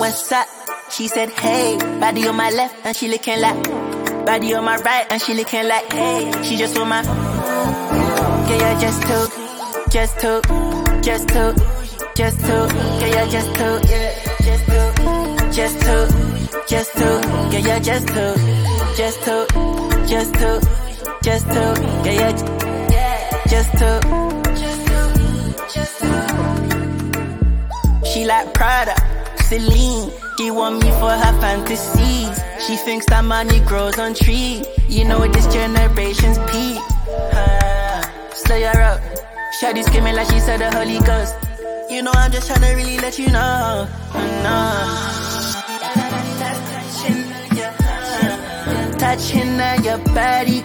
What's up? She said, hey, body on my left and she licking like, body on my right and she licking like, hey, she just want my, yeah, yeah, just two, yeah, yeah, just two, yeah, just two, yeah, yeah, just two, yeah, yeah, just two. She like Prada, Celine, she want me for her fantasies. She thinks that money grows on trees. You know this generation's peak. Slow her up, shawty skimming like she said the Holy Ghost. You know I'm just tryna really let you know. Touching on your body,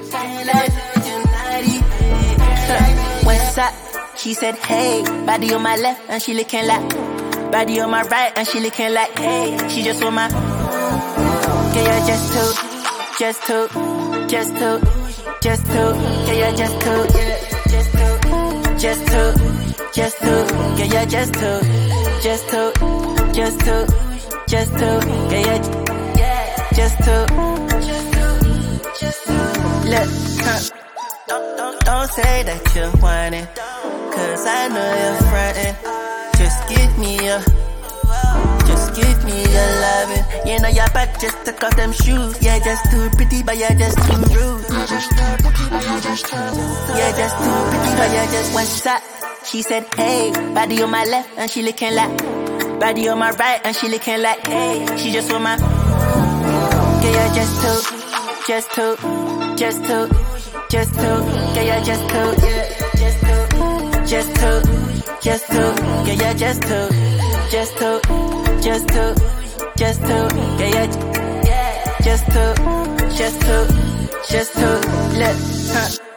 what's up? She said, hey, body on my left and she licking like, body on my right and she licking like, hey, she just want my, yeah, yeah, just two, yeah, yeah, just two, yeah, yeah, just two, yeah, yeah, just two, yeah, yeah, just two. Look, don't say that you're whining, cause I know you're frontin'. Just give me your loving. You know your back just took off them shoes. Yeah, just too pretty, but you're just too rude. Yeah, just too pretty, but you're just what's up? She said, hey, body on my left and she licking like, body on my right and she licking like, hey, she just want my, yeah, yeah, just two, yeah, yeah, just two, yeah, yeah, just two, yeah, yeah, just two, look,